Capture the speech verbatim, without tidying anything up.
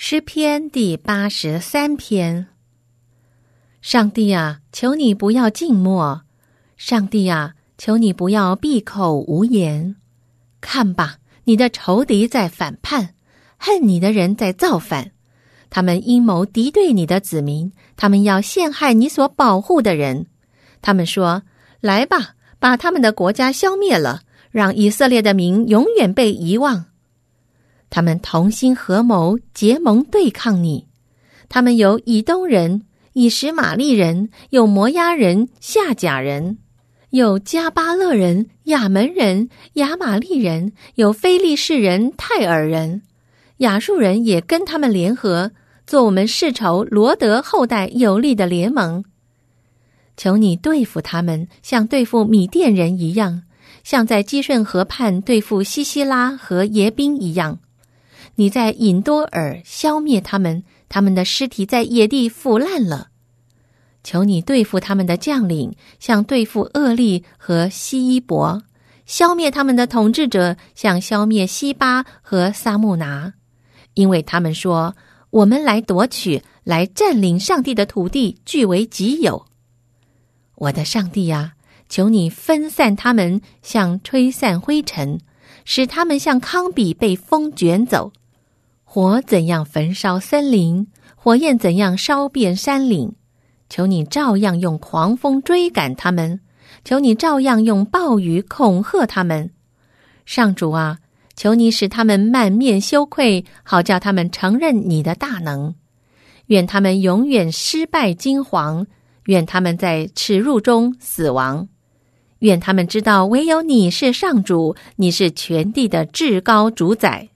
诗篇第八十三篇。上帝啊，求你不要静默；上帝啊，求你不要闭口无言。看吧，你的仇敌在反叛，恨你的人在造反。他们阴谋敌对你的子民，他们要陷害你所保护的人。他们说：来吧，把他们的国家消灭了，让以色列的名永远被遗忘。他们同心合谋，结盟对抗你。他们有以东人、以实玛利人，有摩押人、夏甲人，有加巴勒人、亚门人、亚玛利人，有非利士人、泰尔人。亚述人也跟他们联合，做我们世仇罗德后代有力的联盟。求你对付他们，像对付米甸人一样，像在基顺河畔对付西西拉和耶宾一样。你在隐多尔消灭他们，他们的尸体在野地腐烂了。求你对付他们的将领，像对付厄利和西伊伯，消灭他们的统治者，像消灭西巴和撒木拿。因为他们说，我们来夺取，来占领上帝的土地，据为己有。我的上帝啊，求你分散他们，像吹散灰尘，使他们像糠秕被风卷走。火怎样焚烧森林，火焰怎样烧遍山岭。求你照样用狂风追赶他们，求你照样用暴雨恐吓他们。上主啊，求你使他们满面羞愧，好叫他们承认你的大能。愿他们永远失败惊惶，愿他们在耻辱中死亡。愿他们知道唯有你是上主，你是全地的至高主宰。